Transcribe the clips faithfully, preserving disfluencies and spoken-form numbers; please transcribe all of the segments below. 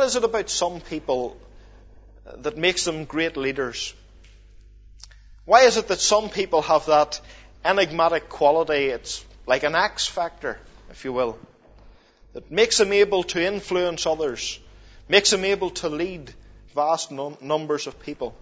what is it about some people that makes them great leaders? Why is it that some people have that enigmatic quality? It's like an X factor, if you will, that makes them able to influence others, makes them able to lead vast num- numbers of people.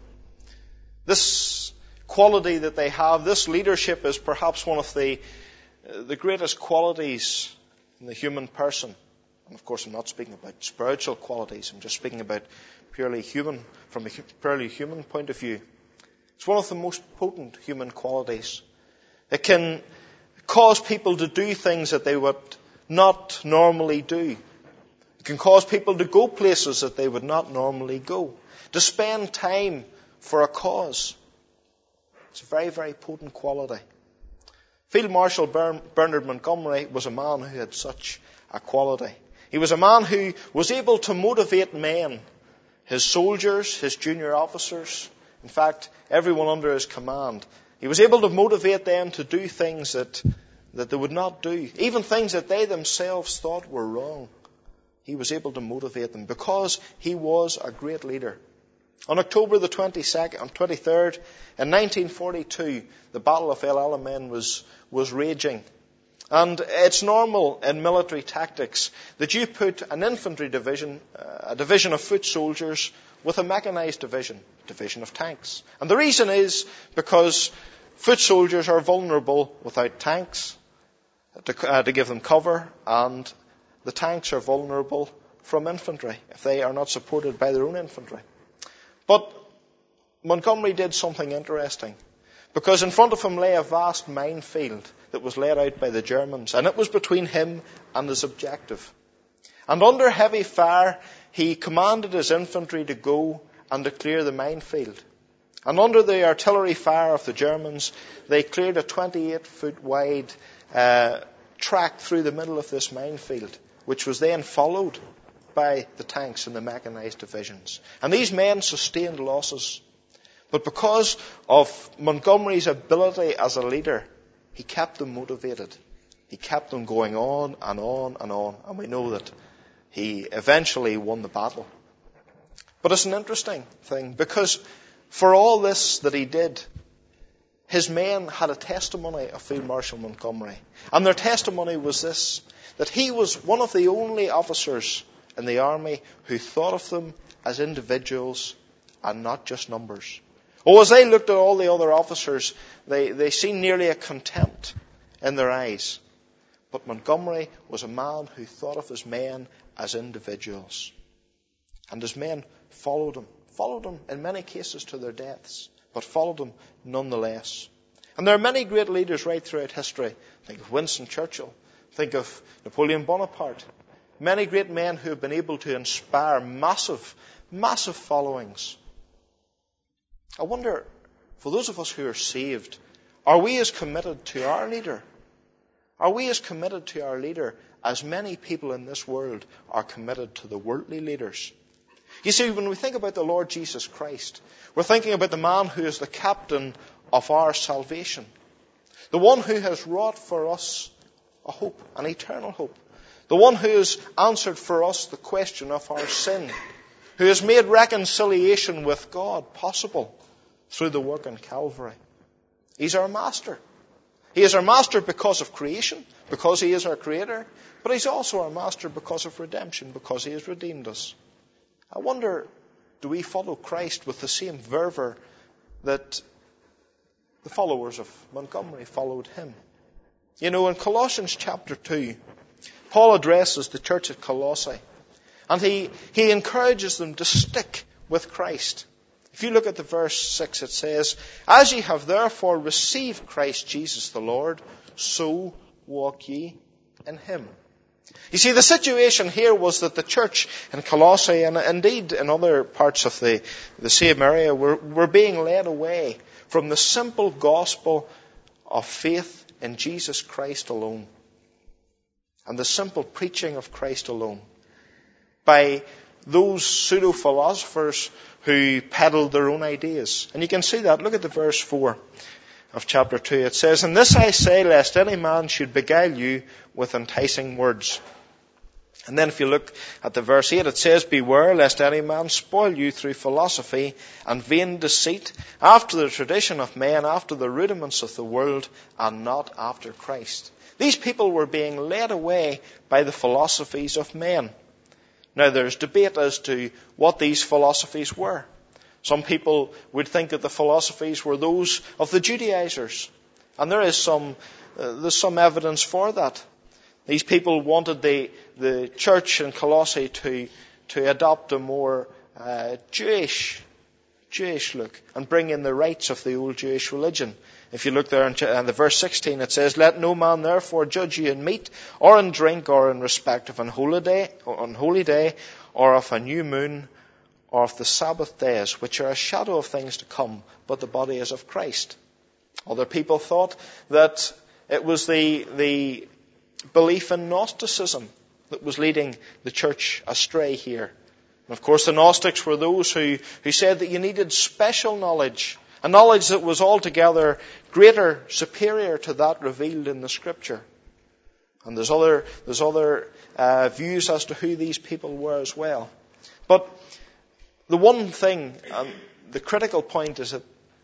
This quality that they have, this leadership, is perhaps one of the, uh, the greatest qualities in the human person. And of course, I'm not speaking about spiritual qualities. I'm just speaking about purely human, from a purely human point of view. It's one of the most potent human qualities. It can cause people to do things that they would not normally do. It can cause people to go places that they would not normally go. To spend time for a cause. It's a very, very potent quality. Field Marshal Bernard Montgomery was a man who had such a quality. He was a man who was able to motivate men, his soldiers, his junior officers, in fact, everyone under his command. He was able to motivate them to do things that, that they would not do, even things that they themselves thought were wrong. He was able to motivate them because he was a great leader. On October the twenty-second, on twenty-third, in nineteen forty-two, the Battle of El Alamein was, was raging. And it's normal in military tactics that you put an infantry division, a division of foot soldiers, with a mechanized division, division of tanks. And the reason is because foot soldiers are vulnerable without tanks to, uh, to give them cover, and the tanks are vulnerable from infantry if they are not supported by their own infantry. But Montgomery did something interesting, because in front of him lay a vast minefield that was laid out by the Germans, and it was between him and his objective. And under heavy fire, he commanded his infantry to go and to clear the minefield. And under the artillery fire of the Germans, they cleared a twenty-eight foot wide uh, track through the middle of this minefield, which was then followed by the tanks and the mechanized divisions. And these men sustained losses. But because of Montgomery's ability as a leader, he kept them motivated. He kept them going on and on and on. And we know that he eventually won the battle. But it's an interesting thing, because for all this that he did, his men had a testimony of Field Marshal Montgomery. And their testimony was this, that he was one of the only officers in the army who thought of them as individuals and not just numbers. Oh, as they looked at all the other officers, they, they seen nearly a contempt in their eyes. But Montgomery was a man who thought of his men as individuals. And his men followed him, followed him in many cases to their deaths, but followed him nonetheless. And there are many great leaders right throughout history. Think of Winston Churchill. Think of Napoleon Bonaparte. Many great men who have been able to inspire massive, massive followings. I wonder, for those of us who are saved, are we as committed to our leader? Are we as committed to our leader as many people in this world are committed to the worldly leaders? You see, when we think about the Lord Jesus Christ, we're thinking about the man who is the captain of our salvation. The one who has wrought for us a hope, an eternal hope. The one who has answered for us the question of our sin. Who has made reconciliation with God possible through the work on Calvary. He's our master. He is our master because of creation, because he is our creator. But he's also our master because of redemption, because he has redeemed us. I wonder, do we follow Christ with the same fervour that the followers of Montgomery followed him? You know, in Colossians chapter two, Paul addresses the church at Colossae. And he, he encourages them to stick with Christ. If you look at the verse six, it says, "As ye have therefore received Christ Jesus the Lord, so walk ye in him." You see, the situation here was that the church in Colossae, and indeed in other parts of the, the same area, were, were being led away from the simple gospel of faith in Jesus Christ alone. And the simple preaching of Christ alone. By those pseudo-philosophers who peddled their own ideas. And you can see that. Look at the verse four of chapter two. It says, "And this I say, lest any man should beguile you with enticing words." And then if you look at the verse eight, it says, "Beware lest any man spoil you through philosophy and vain deceit, after the tradition of men, after the rudiments of the world, and not after Christ." These people were being led away by the philosophies of men. Now there's debate as to what these philosophies were. Some people would think that the philosophies were those of the Judaizers. And there is some, uh, there's some evidence for that. These people wanted the, the church in Colossae to, to adopt a more uh, Jewish, Jewish look and bring in the rites of the old Jewish religion. If you look there in the verse sixteen, it says, "Let no man therefore judge you in meat, or in drink, or in respect of an holy day, or unholy day, or of a new moon, or of the Sabbath days, which are a shadow of things to come, but the body is of Christ." Other people thought that it was the, the belief in Gnosticism that was leading the church astray here. And of course, the Gnostics were those who, who said that you needed special knowledge, a knowledge that was altogether greater, superior to that revealed in the Scripture. And there's other, there's other uh, views as to who these people were as well. But the one thing, and the critical point, is that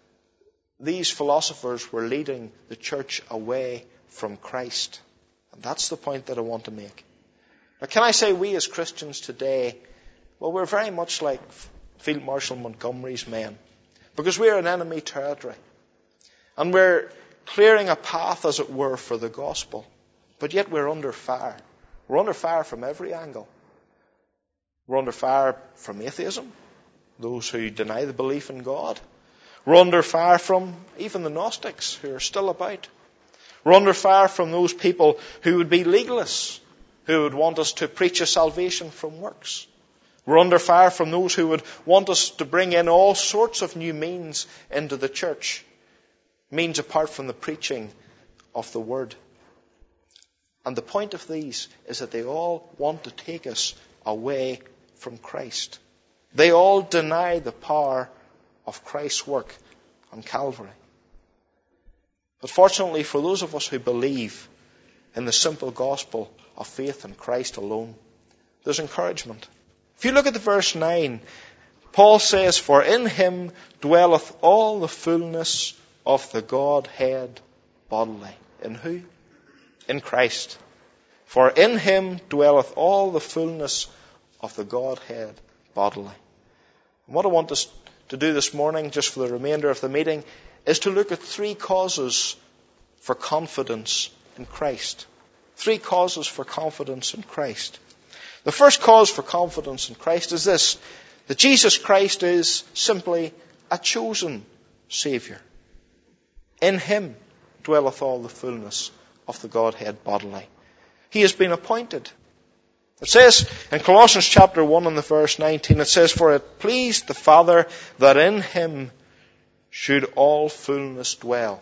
these philosophers were leading the church away from Christ. And that's the point that I want to make. Now, can I say we as Christians today, well, we're very much like Field Marshal Montgomery's men, because we're in enemy territory. And we're clearing a path, as it were, for the gospel. But yet we're under fire. We're under fire from every angle. We're under fire from atheism, those who deny the belief in God. We're under fire from even the Gnostics, who are still about. We're under fire from those people who would be legalists, who would want us to preach a salvation from works. We're under fire from those who would want us to bring in all sorts of new means into the church, means apart from the preaching of the Word. And the point of these is that they all want to take us away from Christ. They all deny the power of Christ's work on Calvary. But fortunately for those of us who believe in the simple gospel of faith in Christ alone, there's encouragement. If you look at the verse nine, Paul says, "For in him dwelleth all the fullness of the Godhead bodily." In who? In Christ. "For in him dwelleth all the fullness of the Godhead bodily." And what I want us to do this morning, just for the remainder of the meeting, is to look at three causes for confidence in Christ. Three causes for confidence in Christ. The first cause for confidence in Christ is this: that Jesus Christ is simply a chosen Saviour. In him dwelleth all the fullness of the Godhead bodily. He has been appointed. It says in Colossians chapter one and the verse nineteen, it says, "For it pleased the Father that in him should all fullness dwell."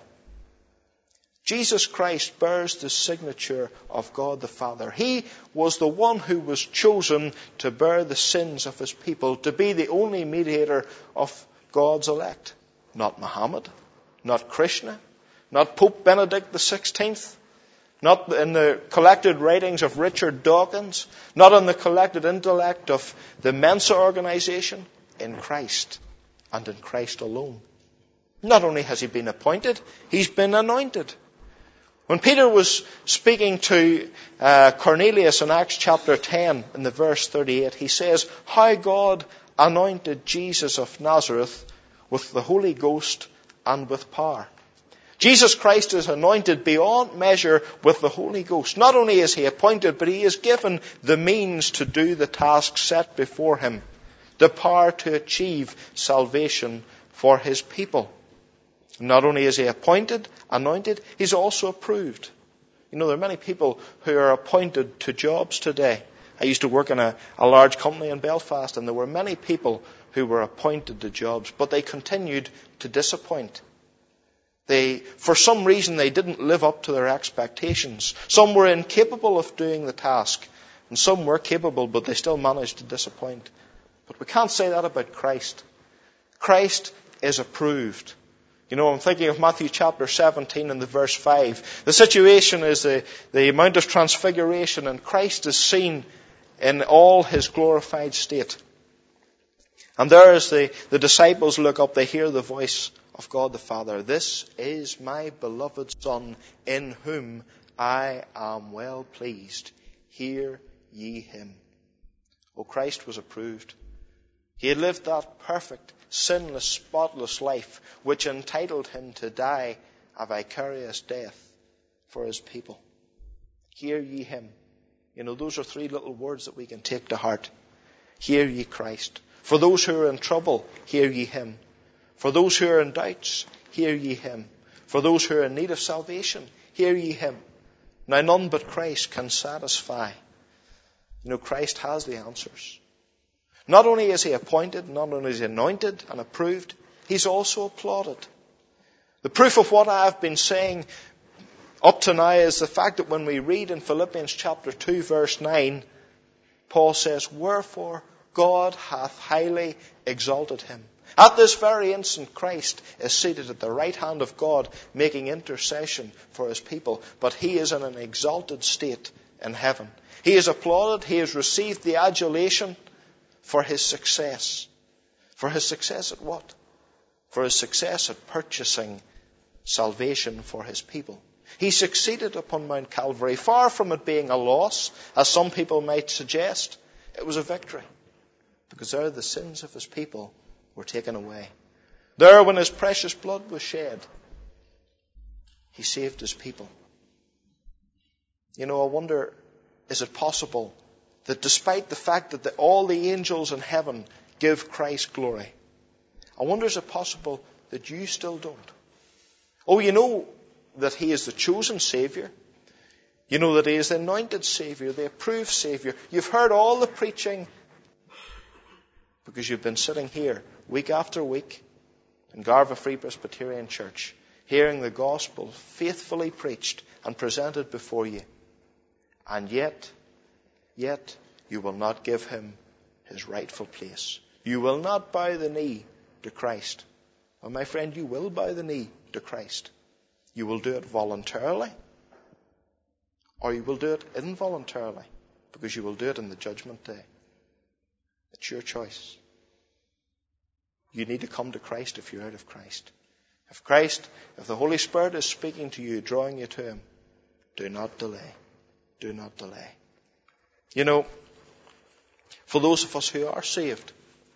Jesus Christ bears the signature of God the Father. He was the one who was chosen to bear the sins of his people, to be the only mediator of God's elect. Not Muhammad, not Krishna, not Pope Benedict the sixteenth, not in the collected writings of Richard Dawkins, not in the collected intellect of the Mensa organization. In Christ, and in Christ alone. Not only has he been appointed, he's been anointed. When Peter was speaking to uh, Cornelius in Acts chapter ten, in the verse thirty-eight, he says, "How God anointed Jesus of Nazareth with the Holy Ghost and with power." Jesus Christ is anointed beyond measure with the Holy Ghost. Not only is he appointed, but he is given the means to do the task set before him, the power to achieve salvation for his people. Not only is he appointed, anointed, he's also approved. You know, there are many people who are appointed to jobs today. I used to work in a, a large company in Belfast, and there were many people who were appointed to jobs, but they continued to disappoint. They, for some reason, they didn't live up to their expectations. Some were incapable of doing the task, and some were capable, but they still managed to disappoint. But we can't say that about Christ. Christ is approved. You know, I'm thinking of Matthew chapter seventeen and the verse five. The situation is the, the amount of transfiguration, and Christ is seen in all his glorified state. And there as the, the disciples look up, they hear the voice of God the Father. This is my beloved Son, in whom I am well pleased. Hear ye him. Oh, Christ was approved. He had lived that perfect, sinless, spotless life which entitled him to die a vicarious death for his people. Hear ye him. You know, those are three little words that we can take to heart. Hear ye Christ. For those who are in trouble, hear ye him. For those who are in doubts, hear ye him. For those who are in need of salvation, hear ye him. Now none but Christ can satisfy. You know, Christ has the answers. Not only is he appointed, not only is he anointed and approved, he's also applauded. The proof of what I have been saying up to now is the fact that when we read in Philippians chapter two verse nine, Paul says, wherefore God hath highly exalted him. At this very instant, Christ is seated at the right hand of God, making intercession for his people. But he is in an exalted state in heaven. He is applauded. He has received the adulation for his success. For his success at what? For his success at purchasing salvation for his people. He succeeded upon Mount Calvary. Far from it being a loss, as some people might suggest, it was a victory. Because there the sins of his people were taken away. There, when his precious blood was shed, he saved his people. You know, I wonder, is it possible that despite the fact that the, all the angels in heaven give Christ glory, I wonder, is it possible that you still don't? Oh, you know that he is the chosen Savior. You know that he is the anointed Savior, the approved Savior. You've heard all the preaching because you've been sitting here week after week in Garva Free Presbyterian Church, hearing the gospel faithfully preached and presented before you. And yet, yet you will not give him his rightful place. You will not bow the knee to Christ. Well, my friend, you will bow the knee to Christ. You will do it voluntarily, or you will do it involuntarily, because you will do it in the judgment day. It's your choice. You need to come to Christ if you're out of Christ. If Christ, if the Holy Spirit is speaking to you, drawing you to him, do not delay. Do not delay. You know, for those of us who are saved,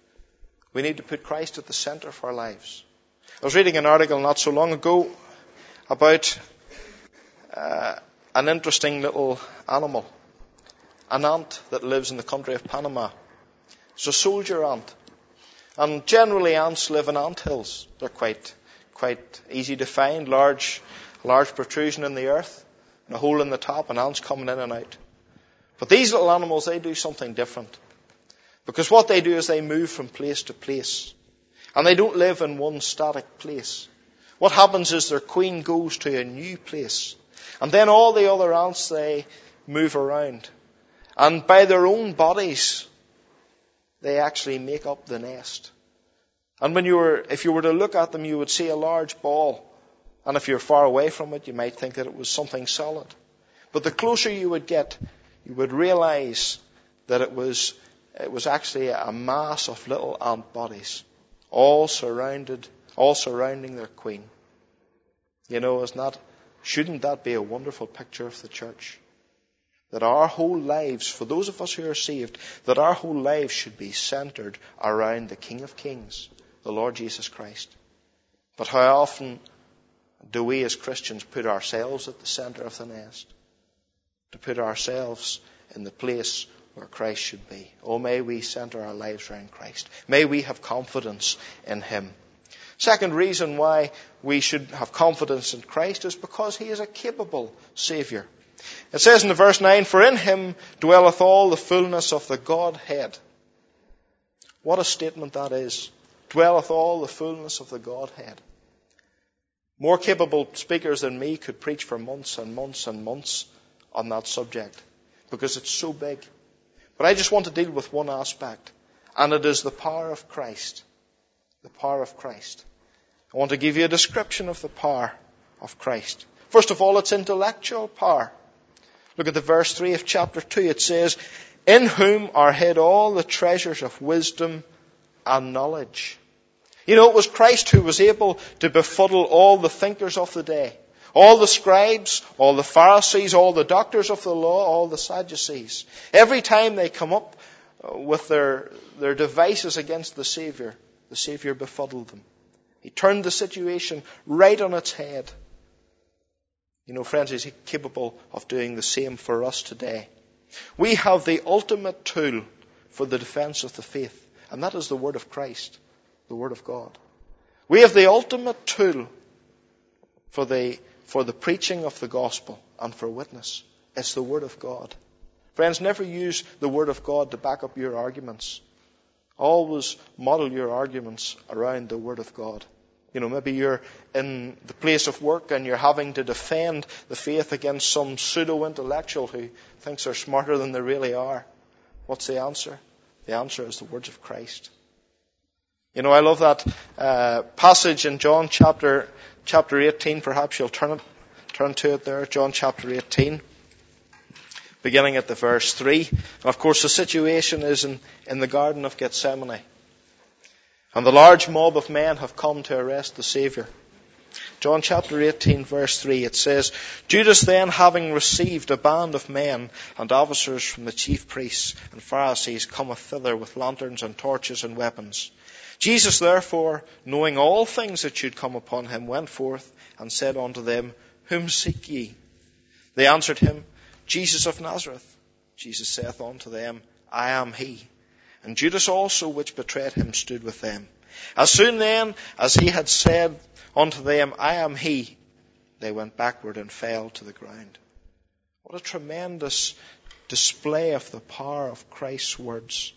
we need to put Christ at the center of our lives. I was reading an article not so long ago about uh, an interesting little animal, an ant that lives in the country of Panama. It's a soldier ant. And generally ants live in ant hills. They're quite quite easy to find, large large protrusion in the earth, and a hole in the top, and ants coming in and out. But these little animals, they do something different. Because what they do is they move from place to place. And they don't live in one static place. What happens is their queen goes to a new place. And then all the other ants, they move around. And by their own bodies, they actually make up the nest. And when you were, if you were to look at them, you would see a large ball. And if you're far away from it, you might think that it was something solid. But the closer you would get, you would realize that it was, it was actually a mass of little ant bodies, all surrounded, all surrounding their queen. You know, isn't that, shouldn't that be a wonderful picture of the church? That our whole lives, for those of us who are saved, that our whole lives should be centered around the King of Kings, the Lord Jesus Christ. But how often do we as Christians put ourselves at the center of the nest? To put ourselves in the place where Christ should be. Oh, may we center our lives around Christ. May we have confidence in him. Second reason why we should have confidence in Christ is because he is a capable Savior. It says in the verse nine, for in him dwelleth all the fullness of the Godhead. What a statement that is. Dwelleth all the fullness of the Godhead. More capable speakers than me could preach for months and months and months on that subject, because it's so big. But I just want to deal with one aspect, and it is the power of Christ. The power of Christ. I want to give you a description of the power of Christ. First of all, it's intellectual power. Look at the verse three of chapter two. It says, in whom are hid all the treasures of wisdom and knowledge. You know, it was Christ who was able to befuddle all the thinkers of the day. All the scribes, all the Pharisees, all the doctors of the law, all the Sadducees. Every time they come up with their, their devices against the Savior, the Savior befuddled them. He turned the situation right on its head. You know, friends, He's capable of doing the same for us today. We have the ultimate tool for the defense of the faith, and that is the Word of Christ, the Word of God. We have the ultimate tool for the, for the preaching of the gospel and for witness. It's the Word of God. Friends, never use the Word of God to back up your arguments. Always model your arguments around the Word of God. You know, maybe you're in the place of work and you're having to defend the faith against some pseudo-intellectual who thinks they're smarter than they really are. What's the answer? The answer is the words of Christ. You know, I love that uh, passage in John chapter chapter eighteen. Perhaps you'll turn it, turn to it there. John chapter eighteen, beginning at the verse three. And of course, the situation is in, in the Garden of Gethsemane. And the large mob of men have come to arrest the Saviour. John chapter eighteen, verse three, it says, Judas then, having received a band of men and officers from the chief priests and Pharisees, cometh thither with lanterns and torches and weapons. Jesus therefore, knowing all things that should come upon him, went forth and said unto them, Whom seek ye? They answered him, Jesus of Nazareth. Jesus saith unto them, I am he. And Judas also, which betrayed him, stood with them. As soon then as he had said unto them, I am he, they went backward and fell to the ground. What a tremendous display of the power of Christ's words.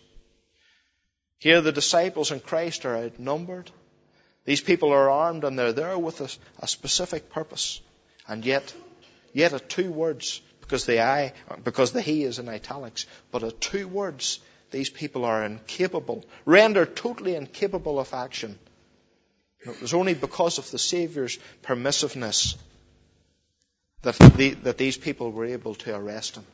Here the disciples in Christ are outnumbered. These people are armed and they're there with a, a specific purpose. And yet, yet at two words, because the I, because the he is in italics, but at two words, these people are incapable, rendered totally incapable of action. It was only because of the Saviour's permissiveness that, the, that these people were able to arrest him.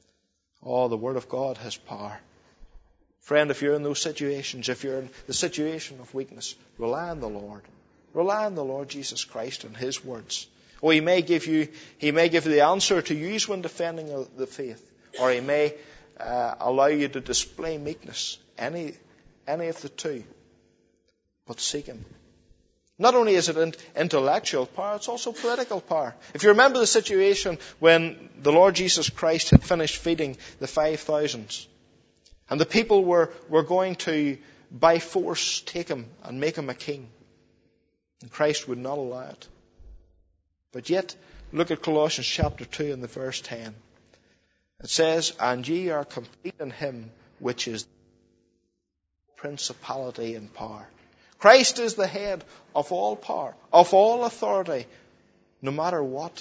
Oh, the Word of God has power. Friend, if you're in those situations, if you're in the situation of weakness, rely on the Lord. Rely on the Lord Jesus Christ and His words. Oh, He may give you, He may give you the answer to use when defending the faith, or He may Uh, allow you to display meekness. Any, any of the two. But seek Him. Not only is it in, intellectual power, it's also political power. If you remember the situation when the Lord Jesus Christ had finished feeding the five thousands, and the people were, were going to, by force, take Him and make Him a king. And Christ would not allow it. But yet, look at Colossians chapter two and the verse ten. It says, And ye are complete in Him which is principality and power. Christ is the head of all power, of all authority, no matter what.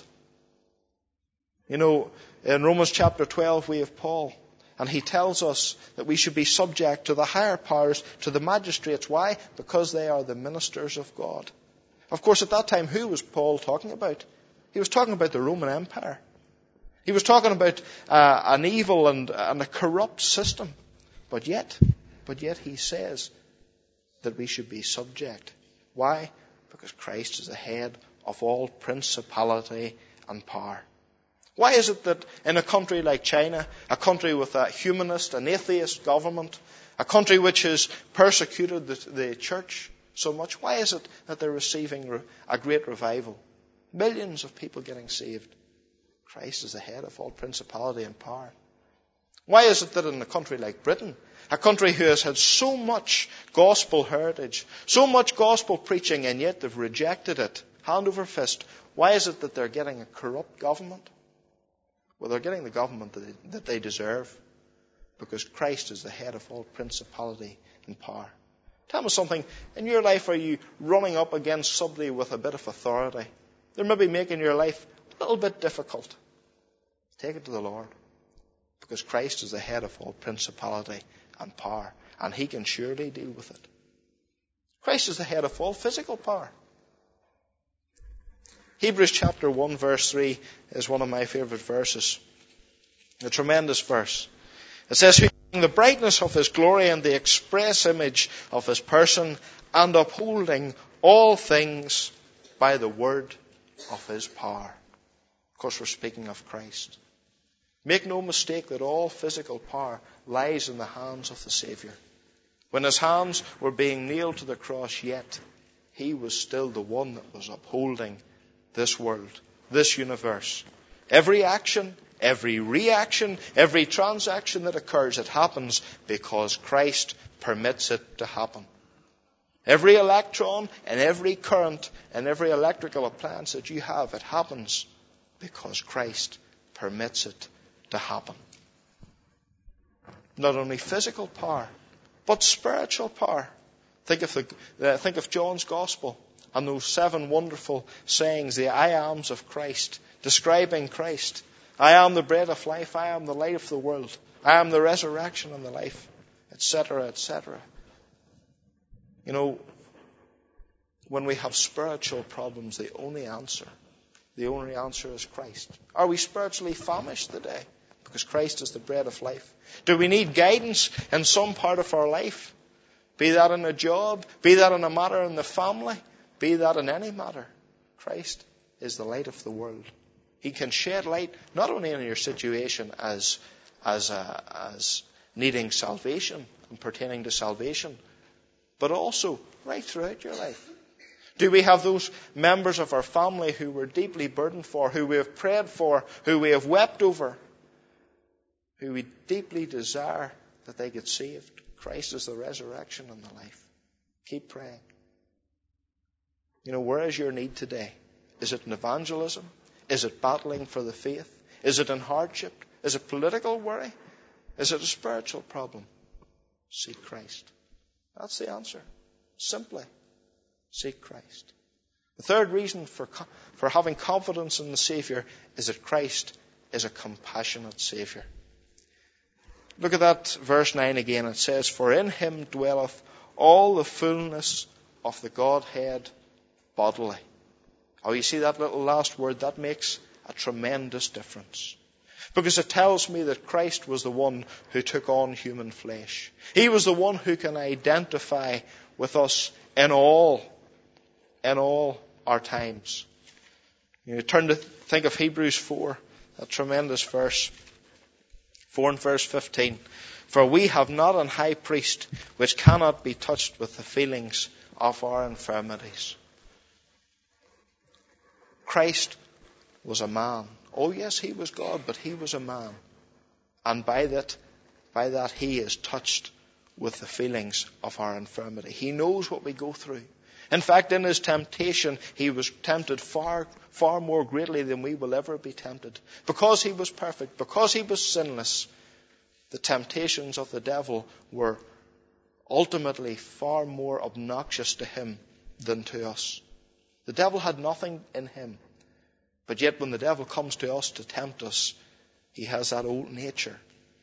You know, in Romans chapter twelve we have Paul, and he tells us that we should be subject to the higher powers, to the magistrates. Why? Because they are the ministers of God. Of course, at that time, who was Paul talking about? He was talking about the Roman Empire. He was talking about uh, an evil and, and a corrupt system. But yet, but yet he says that we should be subject. Why? Because Christ is the head of all principality and power. Why is it that in a country like China, a country with a humanist, an atheist government, a country which has persecuted the, the church so much, why is it that they're receiving a great revival? Millions of people getting saved. Christ is the head of all principality and power. Why is it that in a country like Britain, a country who has had so much gospel heritage, so much gospel preaching, and yet they've rejected it, hand over fist, why is it that they're getting a corrupt government? Well, they're getting the government that they, that they deserve, because Christ is the head of all principality and power. Tell me something, in your life are you running up against somebody with a bit of authority? They're maybe making your life a little bit difficult. Take it to the Lord, because Christ is the head of all principality and power, and He can surely deal with it. Christ is the head of all physical power. Hebrews chapter one verse three is one of my favourite verses. A tremendous verse. It says, who being the brightness of his glory and the express image of his person, and upholding all things by the word of his power. Of course, we're speaking of Christ. Make no mistake that all physical power lies in the hands of the Saviour. When his hands were being nailed to the cross, yet he was still the one that was upholding this world, this universe. Every action, every reaction, every transaction that occurs, it happens because Christ permits it to happen. Every electron and every current and every electrical appliance that you have, it happens because Christ permits it to happen. Not only physical power, but spiritual power. Think of the uh, think of John's Gospel and those seven wonderful sayings, the I ams of Christ, describing Christ. I am the bread of life. I am the light of the world. I am the resurrection and the life, et cetera, et cetera. You know, when we have spiritual problems, the only answer, the only answer is Christ. Are we spiritually famished today? Because Christ is the bread of life. Do we need guidance in some part of our life? Be that in a job, be that in a matter in the family, be that in any matter. Christ is the light of the world. He can shed light not only on your situation as, as, uh, as needing salvation and pertaining to salvation, but also right throughout your life. Do we have those members of our family who we're deeply burdened for, who we have prayed for, who we have wept over, who we deeply desire that they get saved? Christ is the resurrection and the life. Keep praying. You know, where is your need today? Is it in evangelism? Is it battling for the faith? Is it in hardship? Is it political worry? Is it a spiritual problem? Seek Christ. That's the answer. Simply, seek Christ. The third reason for, for having confidence in the Saviour is that Christ is a compassionate Saviour. Look at that verse nine again. It says, for in him dwelleth all the fullness of the Godhead bodily. Oh, you see that little last word? That makes a tremendous difference. Because it tells me that Christ was the one who took on human flesh. He was the one who can identify with us in all, in all our times. You know, turn to think of Hebrews four, that tremendous verse. four and verse fifteen. For we have not an high priest which cannot be touched with the feelings of our infirmities. Christ was a man. Oh yes, he was God, but he was a man. And by that, by that he is touched with the feelings of our infirmity. He knows what we go through. In fact, in his temptation, he was tempted far, far more greatly than we will ever be tempted. Because he was perfect, because he was sinless, the temptations of the devil were ultimately far more obnoxious to him than to us. The devil had nothing in him. But yet when the devil comes to us to tempt us, he has that old nature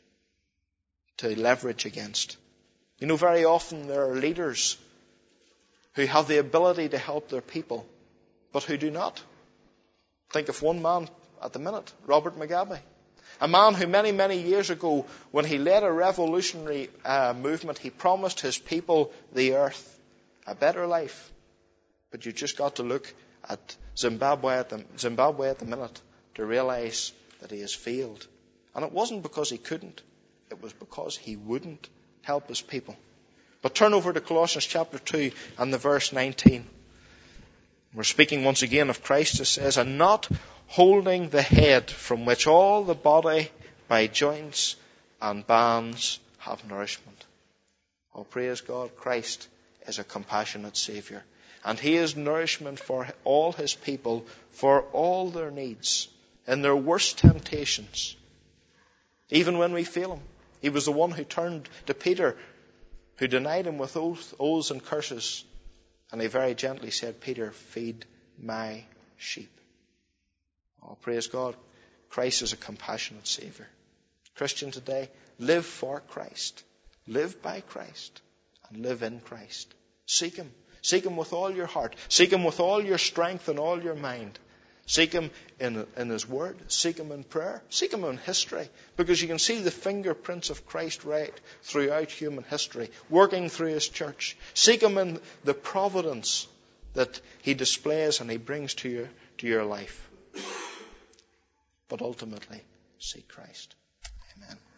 to leverage against. You know, very often there are leaders who have the ability to help their people, but who do not. Think of one man at the minute, Robert Mugabe. A man who many, many years ago, when he led a revolutionary uh, movement, he promised his people the earth, a better life. But you just got to look at Zimbabwe at the, Zimbabwe at the minute to realize that he has failed. And it wasn't because he couldn't. It was because he wouldn't help his people. But turn over to Colossians chapter two and the verse nineteen. We're speaking once again of Christ. It says, and not holding the head, from which all the body by joints and bands have nourishment. Oh, praise God, Christ is a compassionate Saviour. And he is nourishment for all his people, for all their needs, in their worst temptations. Even when we fail him. He was the one who turned to Peter, who denied him with oaths, oaths and curses. And he very gently said, Peter, feed my sheep. Oh, praise God. Christ is a compassionate Saviour. Christian today, live for Christ. Live by Christ. And live in Christ. Seek him. Seek him with all your heart. Seek him with all your strength and all your mind. Seek Him in, in His Word. Seek Him in prayer. Seek Him in history. Because you can see the fingerprints of Christ right throughout human history, working through His church. Seek Him in the providence that He displays and He brings to your, to your life. But ultimately, seek Christ. Amen.